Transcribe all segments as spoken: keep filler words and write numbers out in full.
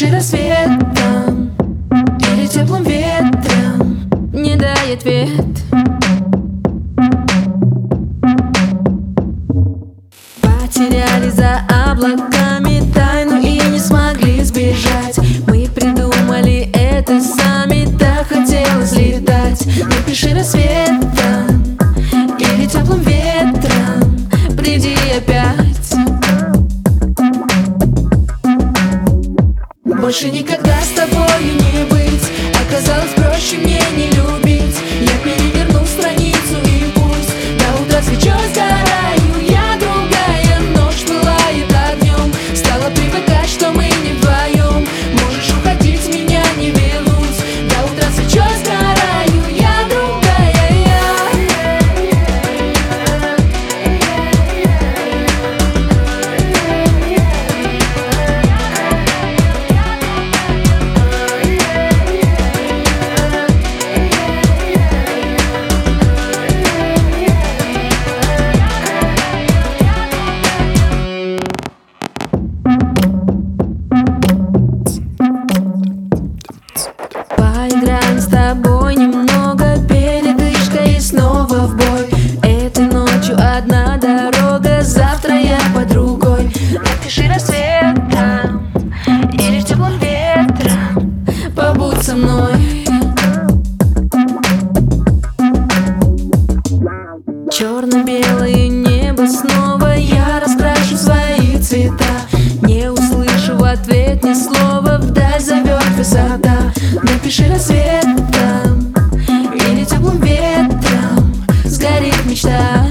Напиши рассветом или теплым ветром, не дай ответ. Потеряли за облаками тайну и не смогли сбежать. Мы придумали это сами, так хотелось летать. Напиши рассветом или теплым ветром, приди опять. Больше никогда с тобою не быть. Оказалось проще мне не любить. Я переверну страницу и пусть до утра свечой сгораю я другая. Ночь пылает огнем, стала привыкать, что мы не вдвоем. Можешь уходить, меня не вернуть. До утра свечой сгораю я другая я. Поиграем с тобой немного, передышка и снова в бой. Этой ночью одна дорога, завтра я по другой. Напиши рассветом или теплым ветром, побудь со мной. Черно-белое небо снова я раскрашу свои цвета. Не услышу в ответ ни слова, вдаль зовет высота. Напиши рассветом или теплым ветром, сгорит мечта.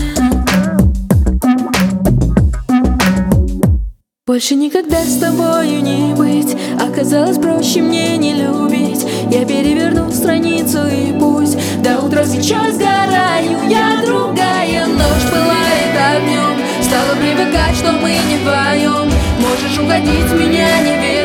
Больше никогда с тобою не быть. Оказалось проще мне не любить. Я переверну страницу и пусть до утра свечой сгораю я другая. Ночь пылает огнем, стала привыкать, что мы не вдвоем. Можешь уходить, меня не верить.